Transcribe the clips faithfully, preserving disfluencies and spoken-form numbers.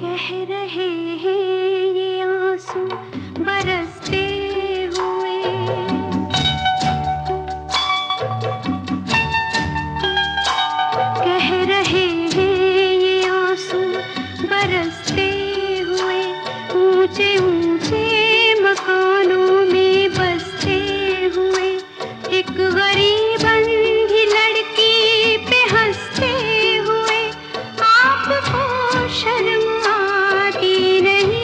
कह रहे हैं ये आंसू बरसते हुए, कह रहे हैं ये आंसू बरसते हुए, ऊंचे ऊंचे मकानों में बसते हुए, एक गरीब अंधी लड़की पे हंसते हुए, आपको शर्म आती नहीं।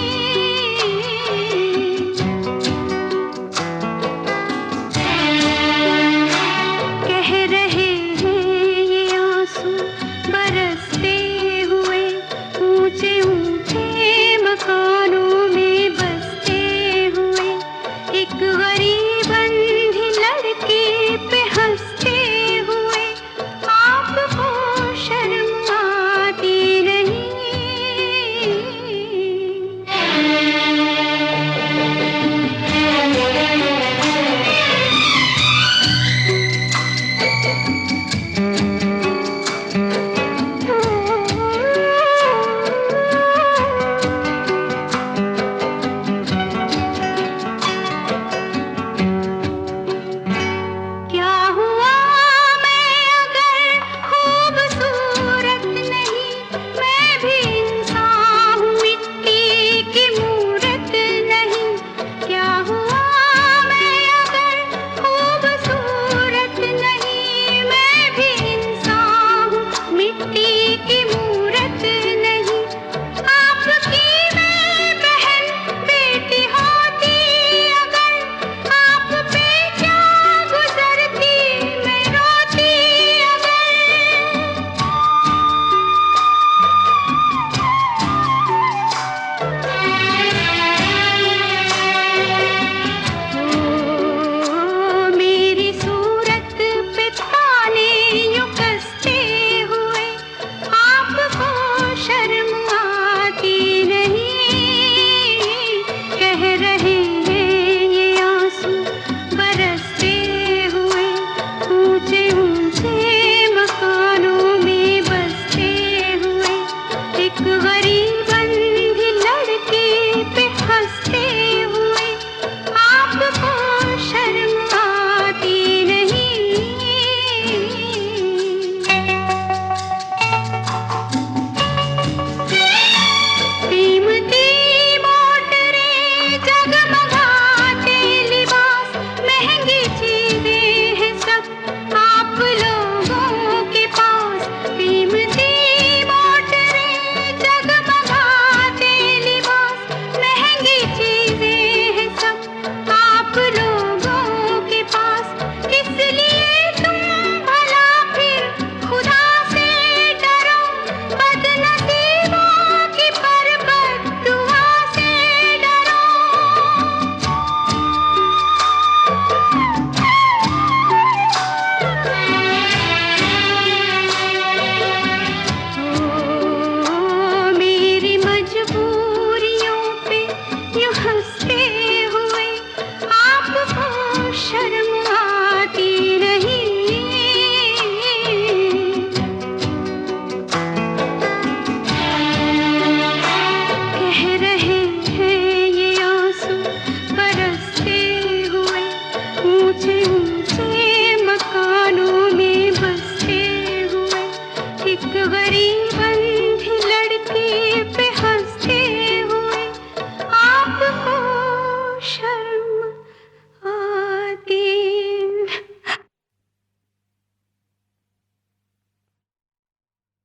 कह रहे हैं ये आंसू बरसते हुए, ऊंचे ऊंचे मकानों में बसते हुए, एक गरीब अंधी लड़की पे हंसते हुए, आपको शर्म आती नहीं। क्या हुआ मैं अगर खूबसूरत नहीं, मैं भी इंसान हूँ, मिट्टी की मूरत नहीं। क्या हुआ मैं अगर खूबसूरत नहीं, मैं भी इंसान हूँ, मिट्टी की मूरत नहीं। आपकी मैं बहन बेटी होती अगर, आप पे क्या गुजरती मैं रोती अगर। मेरी सूरत पे ताने यूं कसते हुए, आपको शर्म आती नहीं। कह रहे हैं ये आंसू बरसते हुए, ऊंचे ऊंचे मकानों में बसते हुए, एक गरीब अंधी लड़की पे हंसते हुए, आपको शर्म आती नहीं। कीमती मोटरें जगमगाते लिबास, महंगी चीजें हैं सब आप लोगों के पास। कीमती मोटरें जगमगाते लिबास, महंगी चीजें हैं सब आप लोगों के पास। इसलिए तुम भला फिर खुदा से डरो, बदनसीबों की पर बद्दुआ से डरो। ओ मेरी मजबूरियों पे यूं हंसते हुए, आपको शर्म आती नहीं। कह रहे हैं ये आंसू बरसते हुए, ऊंचे ऊंचे मकानों में बसते हुए, एक गरीब